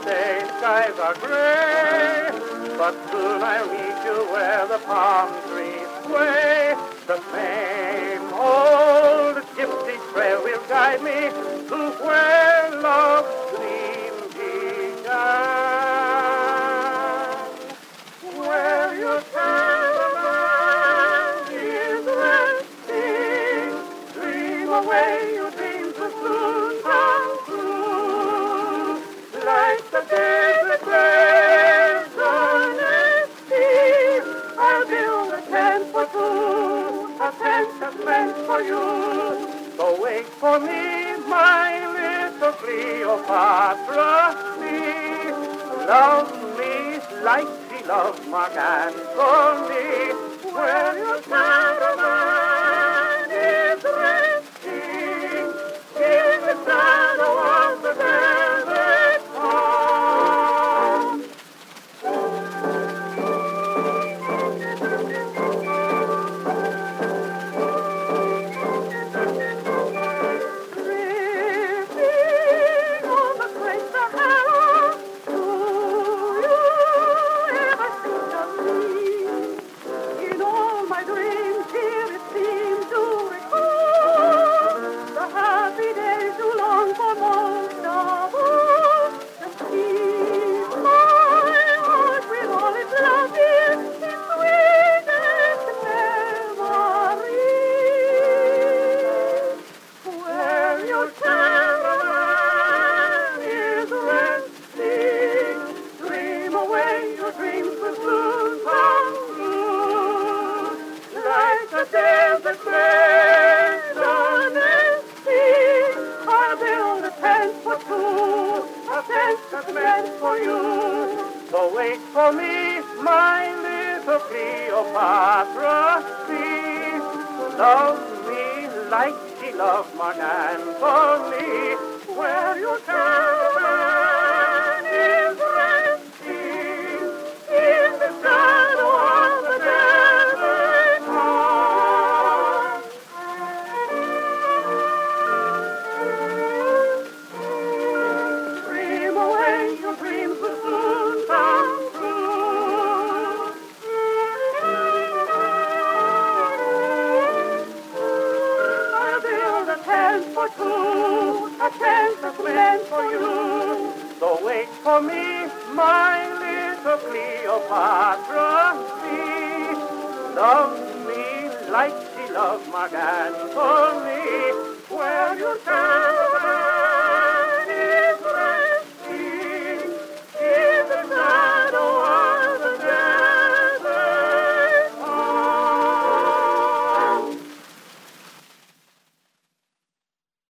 say skies are gray, but soon I'll meet you where the palm trees sway. The same old gypsy trail will guide me to where love's gleam began. Where your caravan is resting, dream away your dreams will soon come true. Like the days that grace on its sea, I'll build a tent for two, a tent that's meant for you. So wait for me, my little Cleopatra, please. Love me like she loved Mark Antony. Where your caravan is resting, in the shadow of the velvet palm. Drifting on the great Sahara, do you ever think of me? In all my dreams here it seems to recall the happy days you long for most of all. Just keep my heart with all its love here in sweetest memories. Where your caravan is resting, dream away your dreams will soon come true. Like the days that grace on its sea, I'll build a tent for two, a tent that's meant for you. So wait for me, my little Cleopatra, please. Love me like she loved Mark Antony. Where your caravan is resting, in the shadow of the desert calm. Dream away your dreams will soon come true. I'll build a tent for two, a tent that's meant for you. So wait for me, my little Cleopatra, please. Love me like she loved Mark Antony. Where your caravan